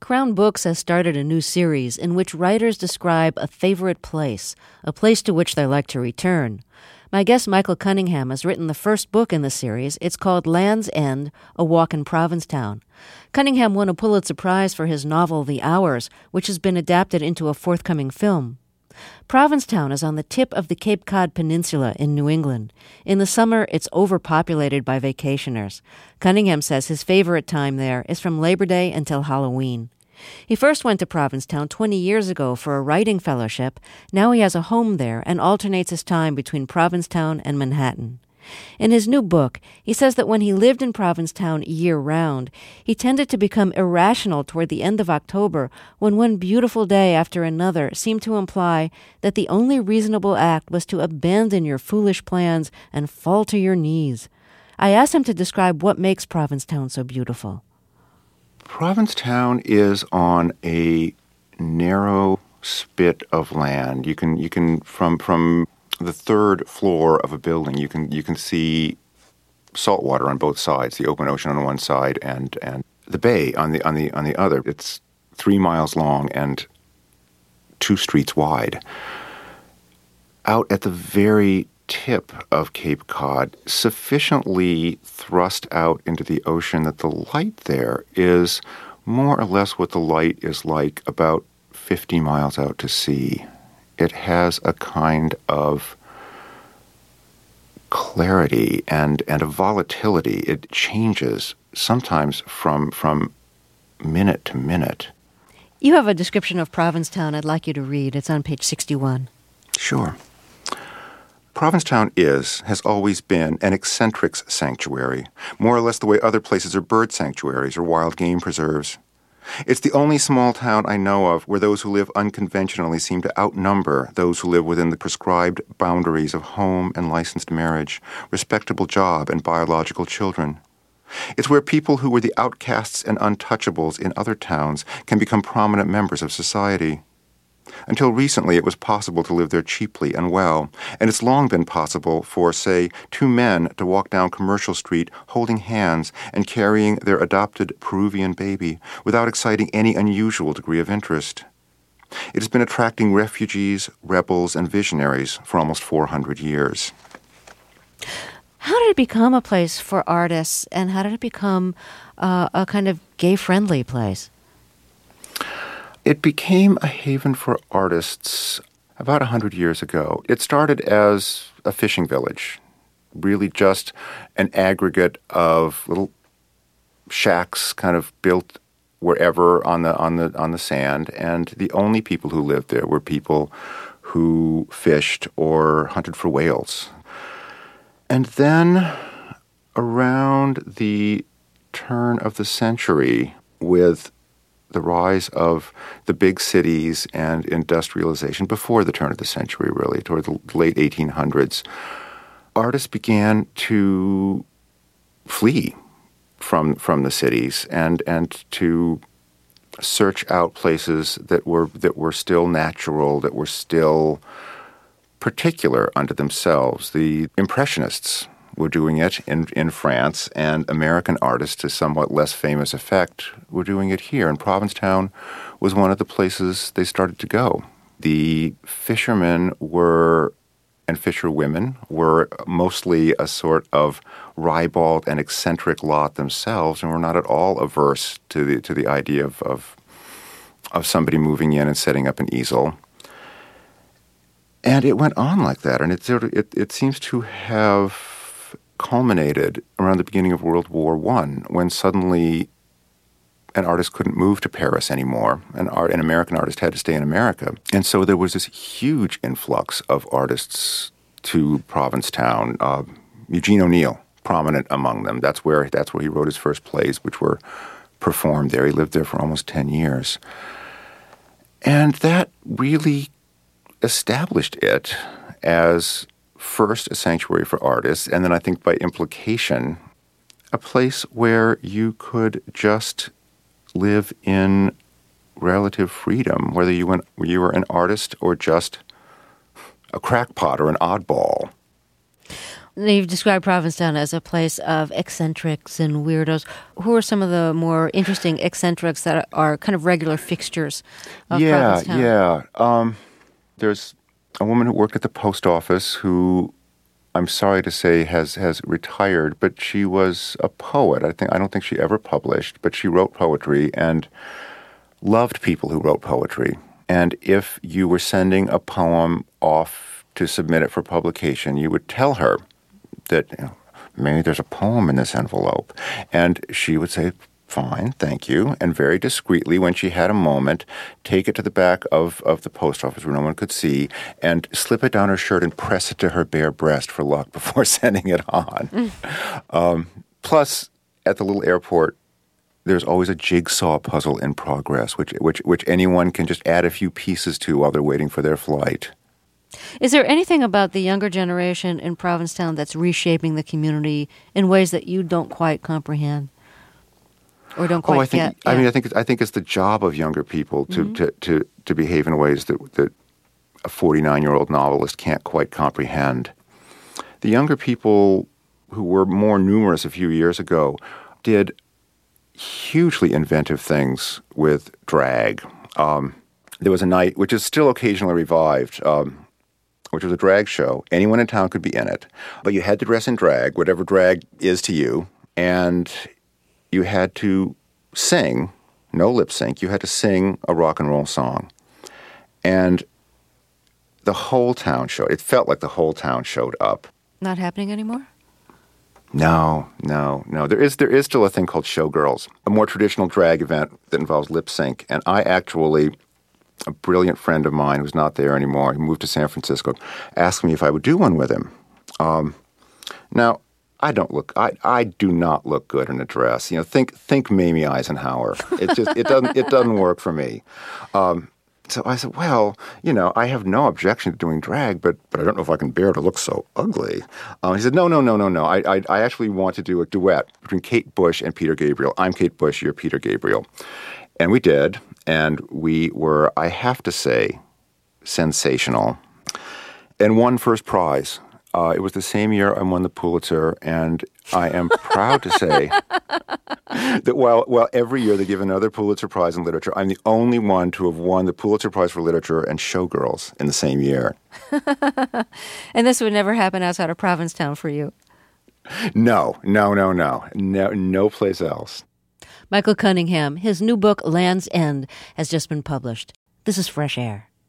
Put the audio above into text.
Crown Books has started a new series in which writers describe a favorite place, a place to which they like to return. My guest Michael Cunningham has written the first book in the series. It's called Land's End, A Walk in Provincetown. Cunningham won a Pulitzer Prize for his novel The Hours, which has been adapted into a forthcoming film. Provincetown is on the tip of the Cape Cod Peninsula in New England. In the summer, it's overpopulated by vacationers. Cunningham says his favorite time there is from Labor Day until Halloween. He first went to Provincetown 20 years ago for a writing fellowship. Now he has a home there and alternates his time between Provincetown and Manhattan. In his new book, he says that when he lived in Provincetown year-round, he tended to become irrational toward the end of October when one beautiful day after another seemed to imply that the only reasonable act was to abandon your foolish plans and fall to your knees. I asked him to describe what makes Provincetown so beautiful. Provincetown is on a narrow spit of land. You can from the third floor of a building, you can see salt water on both sides, the open ocean on one side and the bay on the other. It's 3 miles long and 2 streets wide. Out at the very tip of Cape Cod, sufficiently thrust out into the ocean that the light there is more or less what the light is like about 50 miles out to sea. It has a kind of clarity and a volatility. It changes sometimes from minute to minute. You have a description of Provincetown I'd like you to read. It's on page 61. Sure. Provincetown has always been an eccentrics sanctuary, more or less the way other places are bird sanctuaries or wild game preserves. It's the only small town I know of where those who live unconventionally seem to outnumber those who live within the prescribed boundaries of home and licensed marriage, respectable job, and biological children. It's where people who were the outcasts and untouchables in other towns can become prominent members of society. Until recently, it was possible to live there cheaply and well, and it's long been possible for, say, 2 men to walk down Commercial Street holding hands and carrying their adopted Peruvian baby without exciting any unusual degree of interest. It has been attracting refugees, rebels, and visionaries for almost 400 years. How did it become a place for artists, and how did it become a kind of gay-friendly place? It became a haven for artists about 100 years ago. It started as a fishing village, really just an aggregate of little shacks kind of built wherever on the sand, and the only people who lived there were people who fished or hunted for whales. And then around the turn of the century, with the rise of the big cities and industrialization before the turn of the century, really, toward the late 1800s, artists began to flee from the cities and to search out places that were still natural, that were still particular unto themselves. The Impressionists were doing it in France, and American artists, to somewhat less famous effect, were doing it here. And Provincetown was one of the places they started to go. The fishermen and fisherwomen were mostly a sort of ribald and eccentric lot themselves, and were not at all averse to the idea of somebody moving in and setting up an easel. And it went on like that, and it seems to have culminated around the beginning of World War I, when suddenly an artist couldn't move to Paris anymore. An American artist had to stay in America. And so there was this huge influx of artists to Provincetown. Eugene O'Neill, prominent among them. That's where he wrote his first plays, which were performed there. He lived there for almost 10 years. And that really established it as first a sanctuary for artists, and then I think by implication, a place where you could just live in relative freedom, whether you were an artist or just a crackpot or an oddball. You've described Provincetown as a place of eccentrics and weirdos. Who are some of the more interesting eccentrics that are kind of regular fixtures of Provincetown? There's a woman who worked at the post office who, I'm sorry to say, has retired, but she was a poet. I don't think she ever published, but she wrote poetry and loved people who wrote poetry. And if you were sending a poem off to submit it for publication, you would tell her that, maybe there's a poem in this envelope. And she would say, fine, thank you. And very discreetly, when she had a moment, take it to the back of the post office where no one could see and slip it down her shirt and press it to her bare breast for luck before sending it on. Plus, at the little airport, there's always a jigsaw puzzle in progress, which anyone can just add a few pieces to while they're waiting for their flight. Is there anything about the younger generation in Provincetown that's reshaping the community in ways that you don't quite comprehend or don't quite get? I mean, I think it's the job of younger people to behave in ways that a 49-year-old novelist can't quite comprehend. The younger people who were more numerous a few years ago did hugely inventive things with drag. There was a night, which is still occasionally revived, which was a drag show. Anyone in town could be in it. But you had to dress in drag, whatever drag is to you, and you had to sing, no lip sync, you had to sing a rock and roll song. And the whole town it felt like the whole town showed up. Not happening anymore? No. There is still a thing called Showgirls, a more traditional drag event that involves lip sync. And a brilliant friend of mine who's not there anymore, he moved to San Francisco, asked me if I would do one with him. Now, I do not look good in a dress. Think Mamie Eisenhower. It doesn't work for me. So I said, well, I have no objection to doing drag, but I don't know if I can bear to look so ugly. He said, no. I actually want to do a duet between Kate Bush and Peter Gabriel. I'm Kate Bush, you're Peter Gabriel. And we did, and we were, I have to say, sensational, and won first prize. It was the same year I won the Pulitzer, and I am proud to say that while every year they give another Pulitzer Prize in literature, I'm the only one to have won the Pulitzer Prize for Literature and Showgirls in the same year. And this would never happen outside of Provincetown for you? No place else. Michael Cunningham, his new book, Land's End, has just been published. This is Fresh Air.